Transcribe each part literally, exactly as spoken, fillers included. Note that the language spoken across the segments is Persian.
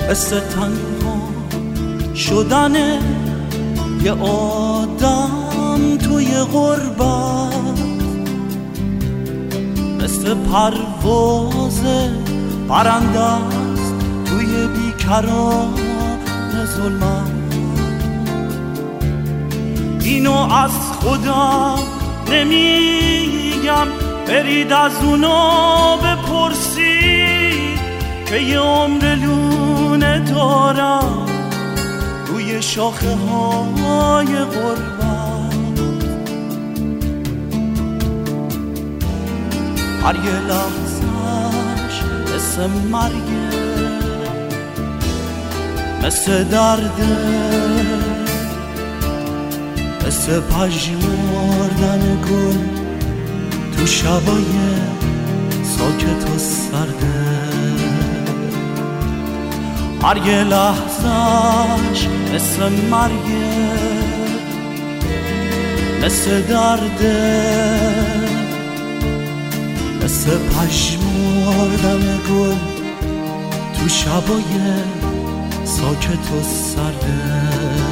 مثل تنها شدن یه آدم توی غربت، مثل پرواز پرنده است توی بیکران ظلمت. اینو از خودم نمیگم، برید از اونا بپرسید که یه عمر لونه دارم روی شاخه های غربت. هر یه لحظهش مثل مرگه، مثل درده، مثل پژمردن گل تو شبای ساکت و سرده. هر یه لحظهش مثل مرگه، مثل درده، مثل پژمردن گل تو شبای ساکت و سرده.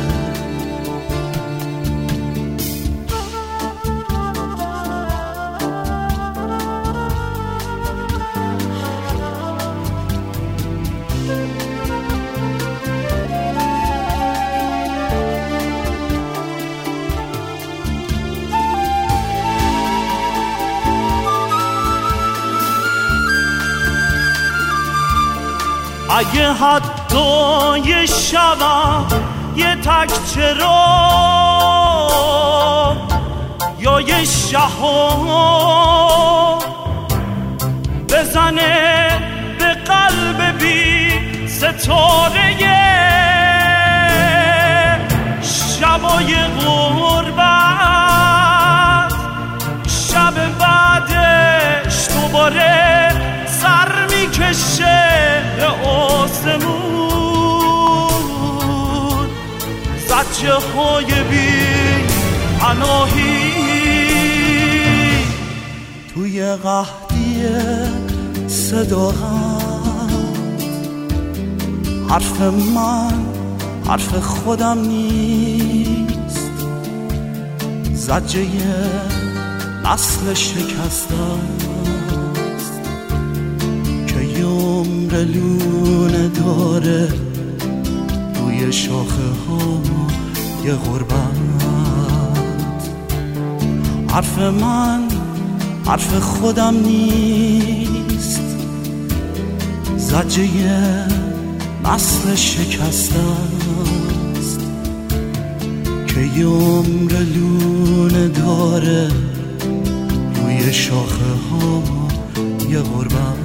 اگه حتی یه شبم یه تک چراغ یا یه شهاب بزنه به قلب بی ستاره شبای غربت، شب بعدش دوباره سر میکشه به آسمون، زجه های بی پناهی توی قحطی صداقت. حرف من حرف خودم نیست، زجه نسل شکستم عمر لونه داره روی شاخه ها یه غربت. حرف من حرف خودم نیست، زجه نسل شکسته است که یه عمر لونه داره روی شاخه ها یه غربت.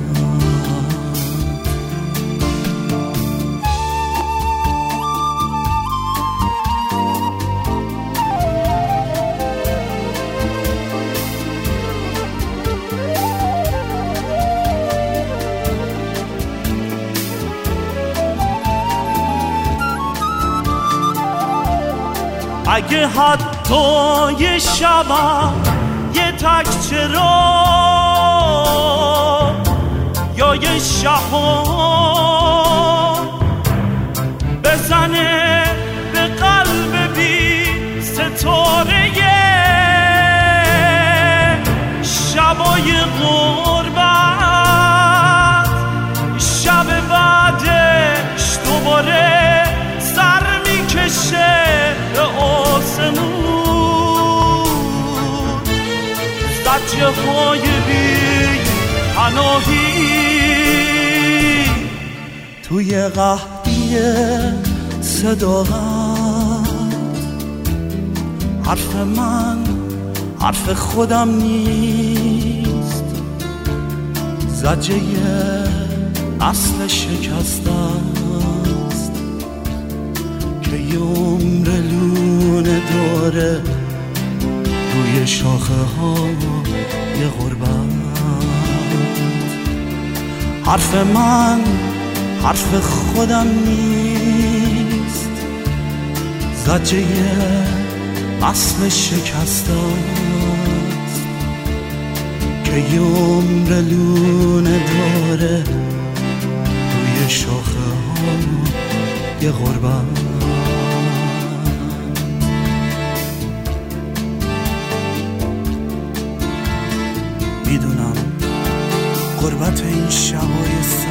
اگه حتی یه شبم یه تک چراغ یا یه شهاب بزنه به قلب بی ستاره شبای غربت، شب بعدش دوباره سر میکشه به آسمون، زجه های بی پناهی توی قحطی صداقت. حرف من حرف خودم نیست، زجه نسل شکسته است که یه عمر لونه داره روی شاخه ها یه غربت. حرف من حرف خودم نیست، زجه نسل شکسته است که یه عمر لونه داره روی شاخه ها یه غربت. میدونم غربت این شبای